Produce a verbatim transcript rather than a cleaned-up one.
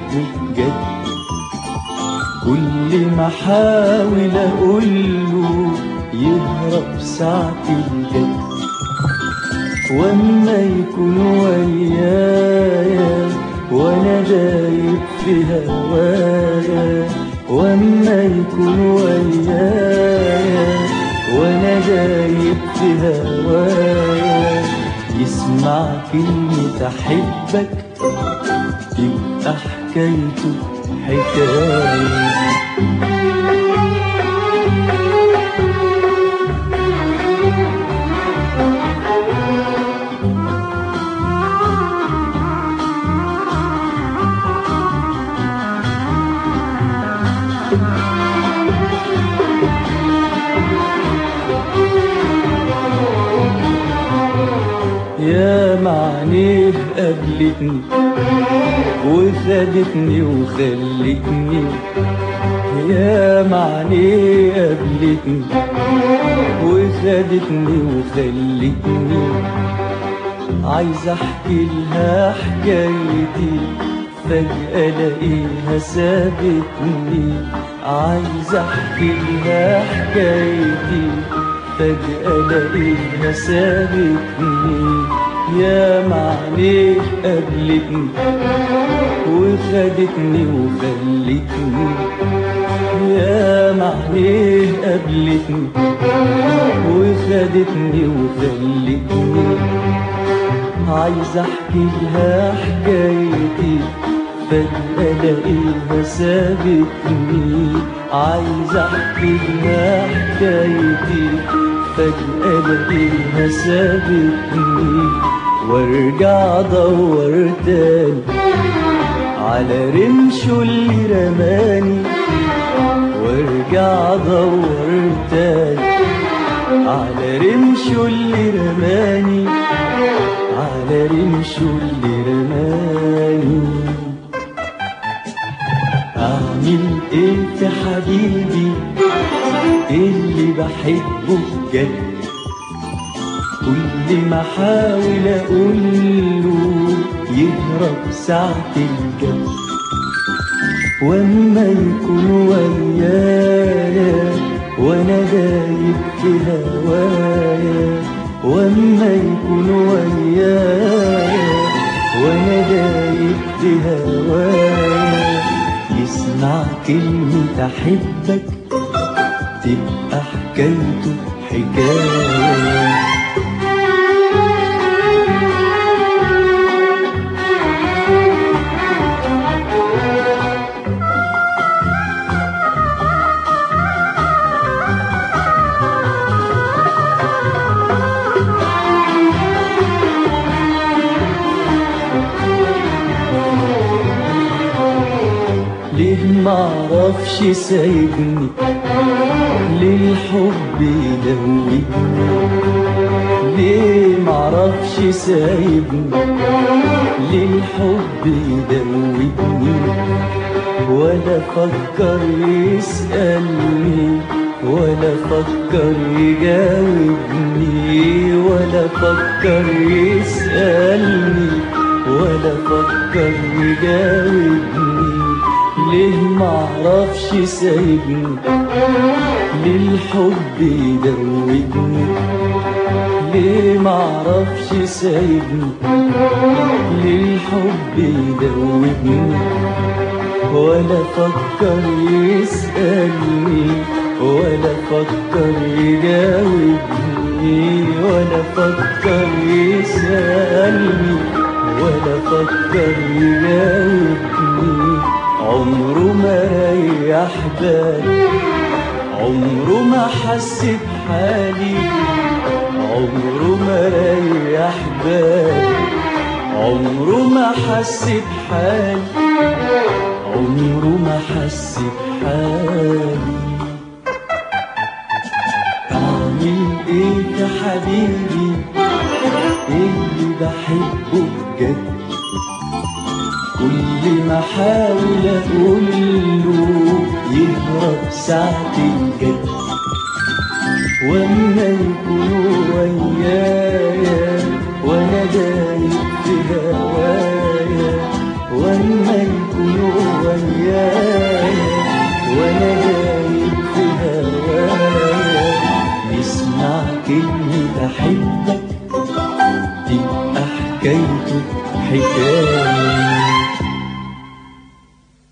بحبه بجد. كل ما احاول اقوله يهرب ساعة الجد، واما يكون ويايا وانا دايب في هوايا، واما يكون ويايا وانا دايب في هوايا، يسمع كلمة احبك تبقى حكايته حكاية. يا معنيه قابلتني وخدتني وخلتني، يا معنيه قابلتني وخدتني وخلتني، عايز احكي لها حكايتي فجأة الاقيها سابتني، عايز احكي لها حكايتي فجأة الاقيها سابتني. يا معنيه قابلتني وخدتني وخلتني، يا معنيه قابلتني وخدتني وخلتني، عايز احكي لها حكايتي فجأة الاقيها سابتني، عايز احكي لها حكايتي فجأة الاقيها سابتني، وارجع ادور تاني على رمشه اللي رماني، وارجع ادور تاني على رمشه اللي رماني، على رمشه اللي رماني. اعمل ايه في حبيبي اللي بحبه بجد؟ كل ما احاول اقوله يهرب ساعة الجد، واما يكون ويايا وانا دايب في هوايا، واما يكون ويايا وانا دايب في هوايا، يسمع كلمة احبك تبقى حكايته حكاية. ليه معرفش سايبني للحب يدوبني، ليه معرفش سايبني للحب يدوبني، ولا فكر يسألني ولا فكر يجاوبني، ولا فكر يسألني ولا فكر يجاوبني، ليه معرفش سايبني للحب يدوبني، ليه معرفش سايبني للحب يدوبني، ولا فكر يسألني ولا فكر يجاوبني، ولا فكر يسألني ولا فكر يجاوبني، عمره ما ريح بالي، عمره ما حس بحالي، عمره ما ريح بالي، عمره ما حس بحالي، عمره ما حس بحالي. اعمل ايه يا حبيبي اللي بحبه بجد؟ كل ما احاول اقوله يهرب ساعة الجد، واما يكون ويايا وانا دايب في هوايا، واما يكون يوم ويايا وانا دايب في هوايا يسمع كلمة احبك تبقى حكايته حكاية.